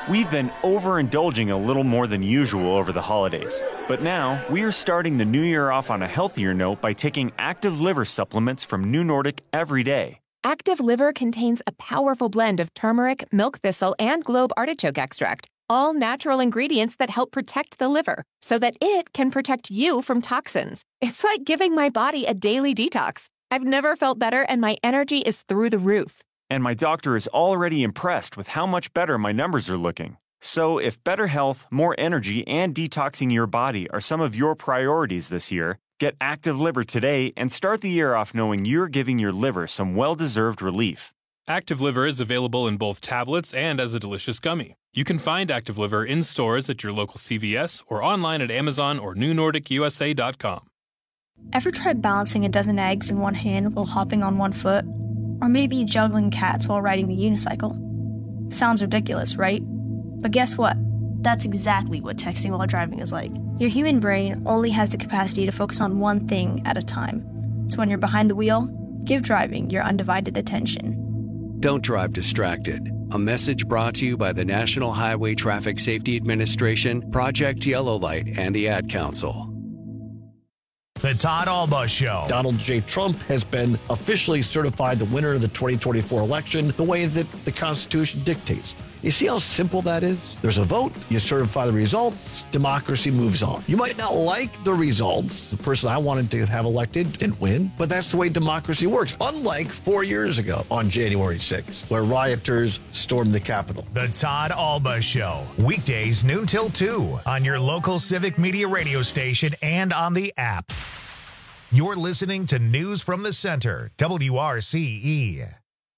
We've been overindulging a little more than usual over the holidays, but now we are starting the new year off on a healthier note by taking Active Liver supplements from New Nordic every day. Active Liver contains a powerful blend of turmeric, milk thistle, and globe artichoke extract, all natural ingredients that help protect the liver so that it can protect you from toxins. It's like giving my body a daily detox. I've never felt better, and my energy is through the roof. And my doctor is already impressed with how much better my numbers are looking. So if better health, more energy, and detoxing your body are some of your priorities this year, get Active Liver today and start the year off knowing you're giving your liver some well-deserved relief. Active Liver is available in both tablets and as a delicious gummy. You can find Active Liver in stores at your local CVS or online at Amazon or NewNordicUSA.com. Ever tried balancing a dozen eggs in one hand while hopping on one foot? Or maybe juggling cats while riding the unicycle? Sounds ridiculous, right? But guess what? That's exactly what texting while driving is like. Your human brain only has the capacity to focus on one thing at a time. So when you're behind the wheel, give driving your undivided attention. Don't drive distracted. A message brought to you by the National Highway Traffic Safety Administration, Project Yellow Light, and the Ad Council. The Todd Alba Show. Donald J. Trump has been officially certified the winner of the 2024 election the way that the Constitution dictates. You see how simple that is? There's a vote, you certify the results, democracy moves on. You might not like the results. The person I wanted to have elected didn't win, but that's the way democracy works. Unlike 4 years ago on January 6th, where rioters stormed the Capitol. The Todd Alba Show. Weekdays noon till 2 on your local Civic Media radio station and on the app. You're listening to News from the Center, WRCE.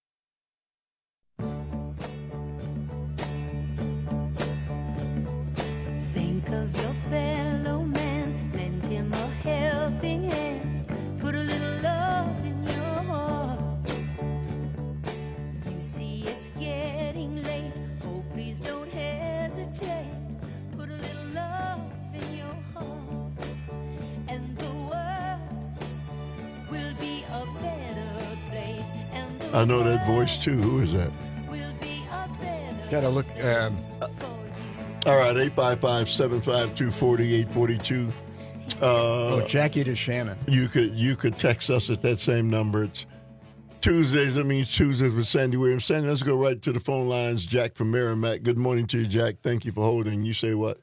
Think of your fellow man, lend him a helping hand, put a little love in your heart. You see it's getting late, oh please don't hesitate, put a little love in your heart, and the world will be a better place. And I know that voice too. Who is that? Gotta look. All right, 855-752-4842. Jackie DeShannon. You could text us at that same number. It's Tuesdays. That means Tuesdays with Sandy Williams. Sandy, let's go right to the phone lines. Jack from Merrimack. Good morning to you, Jack. Thank you for holding. You say what?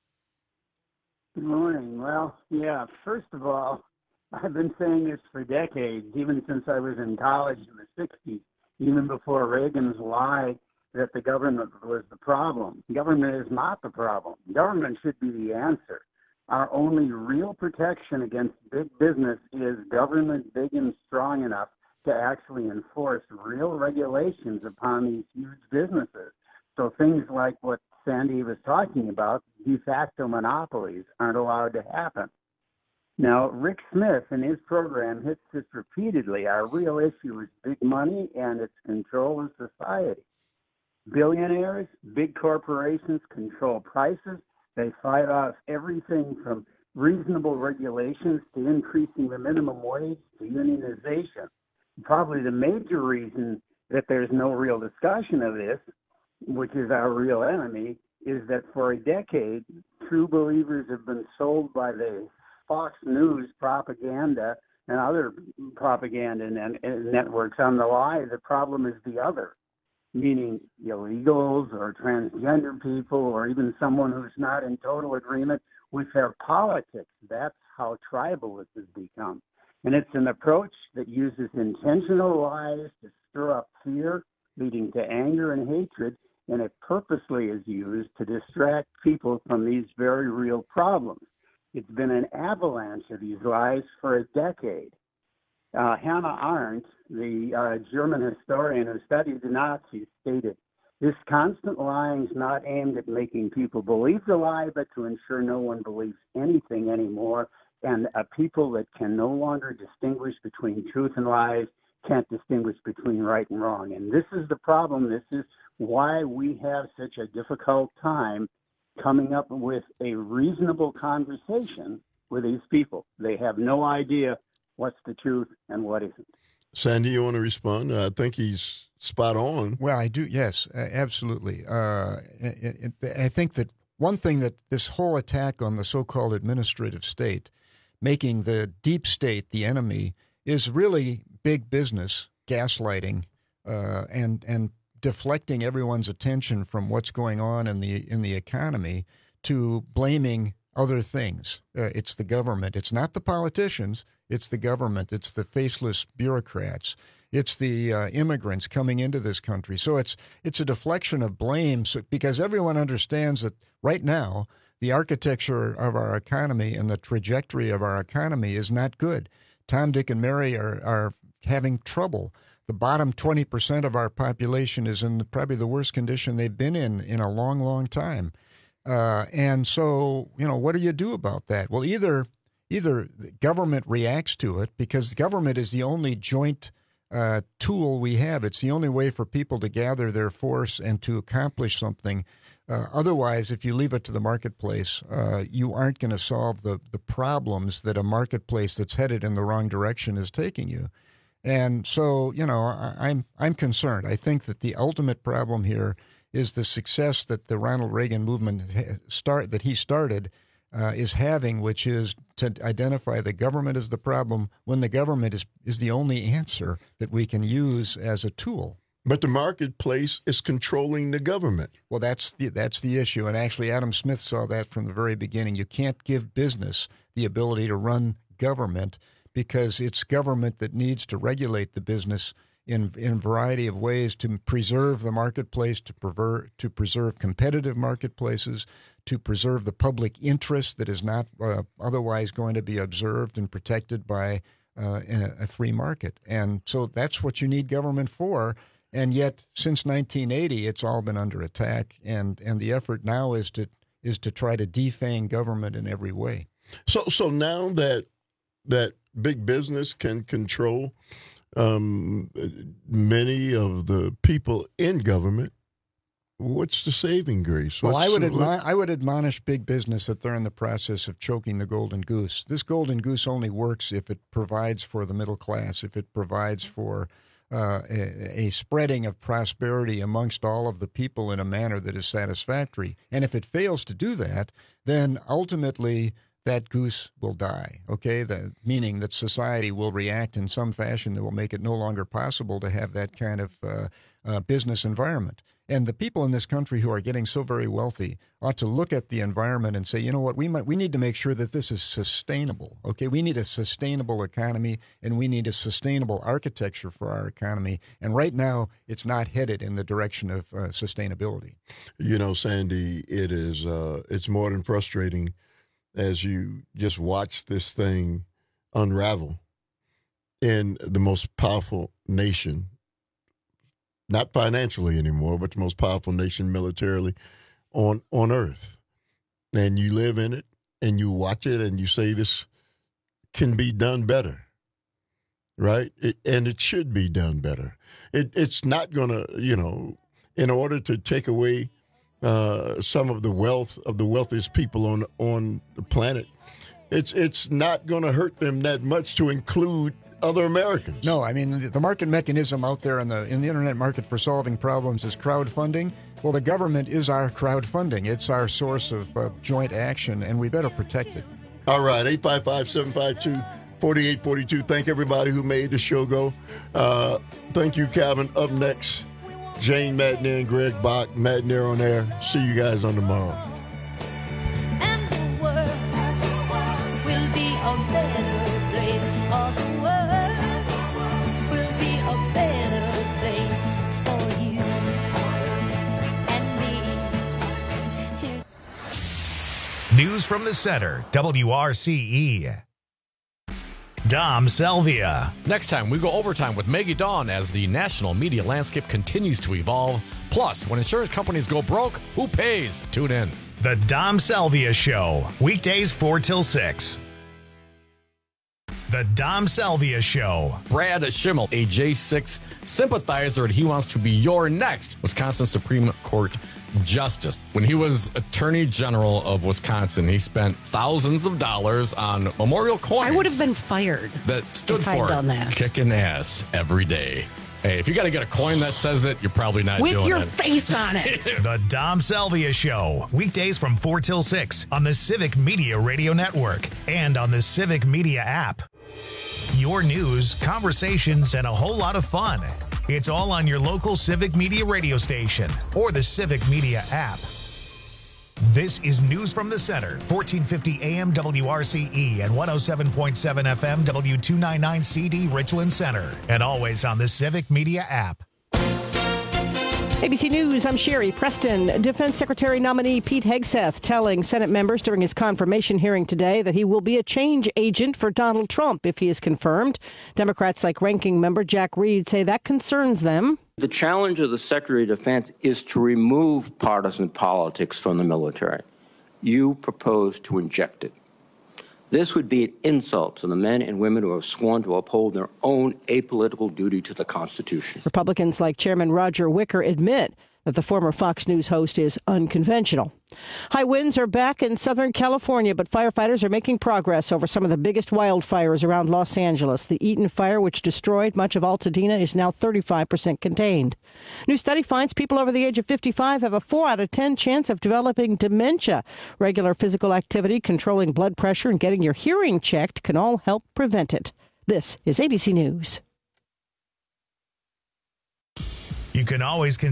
Good morning. Well, yeah, first of all, I've been saying this for decades, even since I was in college in the 60s, even before Reagan's lie that the government was the problem. Government is not the problem. Government should be the answer. Our only real protection against big business is government big and strong enough to actually enforce real regulations upon these huge businesses. So things like what Sandy was talking about, de facto monopolies, aren't allowed to happen. Now, Rick Smith in his program hits this repeatedly. Our real issue is big money and its control of society. Billionaires, big corporations control prices. They fight off everything from reasonable regulations to increasing the minimum wage to unionization. Probably the major reason that there's no real discussion of this, which is our real enemy, is that for a decade, true believers have been sold by the Fox News propaganda and other propaganda networks on the lie. The problem is the other, meaning illegals or transgender people or even someone who's not in total agreement with their politics. That's how tribal this has become. And it's an approach that uses intentional lies to stir up fear, leading to anger and hatred, and it purposely is used to distract people from these very real problems. It's been an avalanche of these lies for a decade. Hannah Arendt, the German historian who studied the Nazis, stated, "This constant lying is not aimed at making people believe the lie, but to ensure no one believes anything anymore, and a people that can no longer distinguish between truth and lies can't distinguish between right and wrong." And this is the problem. This is why we have such a difficult time coming up with a reasonable conversation with these people. They have no idea what's the truth and what isn't. Sandy, you want to respond? I think he's spot on. Well, I do. Yes, absolutely. I think that one thing that this whole attack on the so-called administrative state, making the deep state the enemy, is really big business gaslighting and deflecting everyone's attention from what's going on in the economy to blaming other things. It's the government. It's not the politicians. It's the government. It's the faceless bureaucrats. It's the immigrants coming into this country. So it's a deflection of blame because everyone understands that right now the architecture of our economy and the trajectory of our economy is not good. Tom, Dick, and Mary are having trouble. The bottom 20% of our population is in probably the worst condition they've been in a long, long time. And so, what do you do about that? Well, either the government reacts to it because the government is the only joint tool we have. It's the only way for people to gather their force and to accomplish something. Otherwise, if you leave it to the marketplace, you aren't going to solve the problems that a marketplace that's headed in the wrong direction is taking you. And so, I'm concerned. I think that the ultimate problem here is the success that the Ronald Reagan movement that he started is having, which is to identify the government as the problem when the government is the only answer that we can use as a tool. But the marketplace is controlling the government. Well, that's the issue. And actually, Adam Smith saw that from the very beginning. You can't give business the ability to run government because it's government that needs to regulate the business in a variety of ways to preserve the marketplace, to preserve competitive marketplaces, to preserve the public interest that is not otherwise going to be observed and protected by a free market. And so that's what you need government for. And yet, since 1980, it's all been under attack, and the effort now is to try to defang government in every way. So now that big business can control many of the people in government, what's the saving grace? Well, I would admonish big business that they're in the process of choking the golden goose. This golden goose only works if it provides for the middle class, if it provides for a spreading of prosperity amongst all of the people in a manner that is satisfactory. And if it fails to do that, then ultimately that goose will die, okay? Meaning that society will react in some fashion that will make it no longer possible to have that kind of business environment. And the people in this country who are getting so very wealthy ought to look at the environment and say, you know what, we need to make sure that this is sustainable, okay? We need a sustainable economy, and we need a sustainable architecture for our economy. And right now, it's not headed in the direction of sustainability. Sandy, it's more than frustrating as you just watch this thing unravel in the most powerful nation, not financially anymore, but the most powerful nation militarily on earth. And you live in it and you watch it and you say this can be done better, right? And it should be done better. It's not going to, in order to take away some of the wealth of the wealthiest people on the planet, it's not going to hurt them that much to include other Americans. No, I mean, the market mechanism out there in the internet market for solving problems is crowdfunding. Well, the government is our crowdfunding. It's our source of joint action, and we better protect it. All right, 855-752-4842. Thank everybody who made the show go. Thank you, Calvin. Up next, Jane Matenaer and Greg Bach, Matenaer on Air. See you guys on tomorrow. And the world will be a better place. All the world will be a better place for you and me. News from the center, WRCE. Dom Salvia. Next time, we go overtime with Maggie Dawn as the national media landscape continues to evolve. Plus, when insurance companies go broke, who pays? Tune in. The Dom Salvia Show, weekdays 4 till 6. The Dom Salvia Show. Brad Schimmel, a J6 sympathizer, and he wants to be your next Wisconsin Supreme Court Justice. When he was Attorney General of Wisconsin, he spent thousands of dollars on memorial coins. I would have been fired. That stood if I'd for done that. kicking ass every day. Hey, if you got to get a coin that says it, you're probably not doing it. With your face on it. The Dom Salvia Show, weekdays from 4 till 6 on the Civic Media Radio Network and on the Civic Media app. Your news, conversations, and a whole lot of fun. It's all on your local Civic Media radio station or the Civic Media app. This is News from the Center, 1450 AM WRCE and 107.7 FM W299CD Richland Center, and always on the Civic Media app. ABC News, I'm Sherry Preston. Defense Secretary nominee Pete Hegseth telling Senate members during his confirmation hearing today that he will be a change agent for Donald Trump if he is confirmed. Democrats like Ranking Member Jack Reed say that concerns them. The challenge of the Secretary of Defense is to remove partisan politics from the military. You propose to inject it. This would be an insult to the men and women who have sworn to uphold their own apolitical duty to the Constitution. Republicans like Chairman Roger Wicker admit that the former Fox News host is unconventional. High winds are back in Southern California, but firefighters are making progress over some of the biggest wildfires around Los Angeles. The Eaton fire, which destroyed much of Altadena, is now 35% contained. New study finds people over the age of 55 have a 4 out of 10 chance of developing dementia. Regular physical activity, controlling blood pressure, and getting your hearing checked can all help prevent it. This is ABC News. You can always